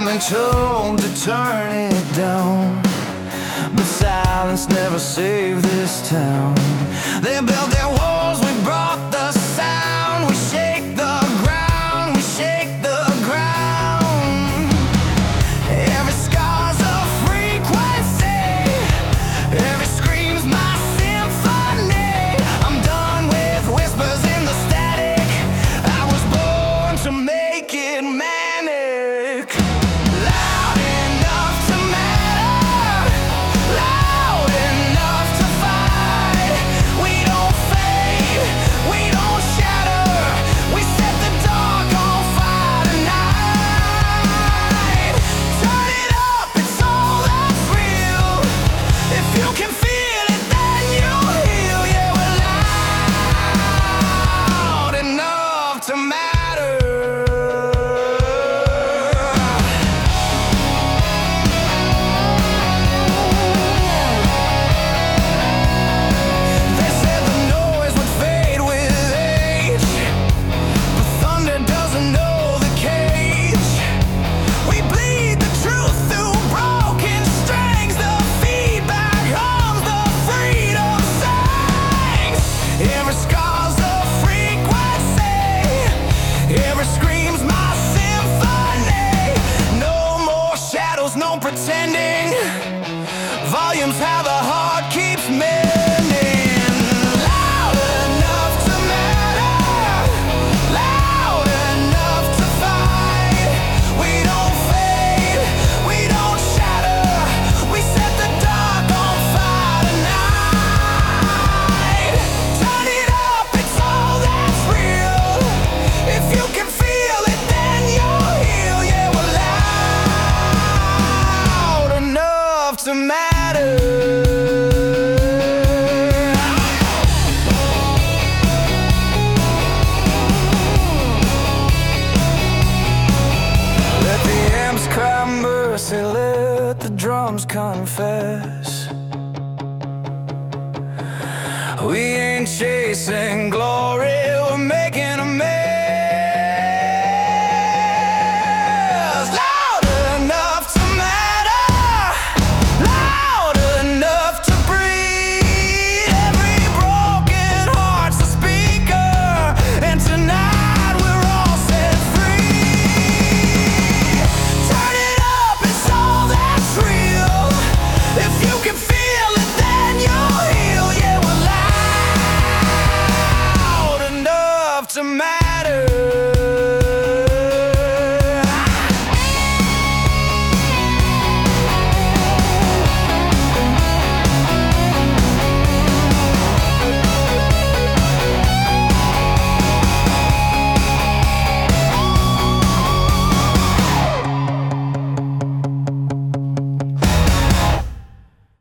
I've been told to turn it down, but silence never saved this town. They built their walls, we brought the sound. We shake the ground, we shake the ground. Every scar's a frequency, every scream's my symphony. I'm done with whispers in the static. I was born to make it manic. Loud enough to matter, loud enough to fight. We don't fade, we don't shatter. We set the dark on fire tonight. Turn it up, it's all that's real. If you can feel it, then you'll heal. Yeah, we're loud enough to matter. They said the noise would fade with age, but thunder doesn't know the cage. We bleed the truth through broken strings. The feedback hums, the freedom sings. Every scar's a frequency, every scream's my symphony. No more shadows, no pretending. Volumes how the heart keeps mending. Loud enough to matter, loud enough to fight. We don't fade, we don't shatter. We set the dark on fire tonight. Turn it up, it's all that's real. If you can feel it, then you'll heal. Yeah, we're loud enough to matter. Let the amps cry mercy, let the drums confess. We ain't chasing glory.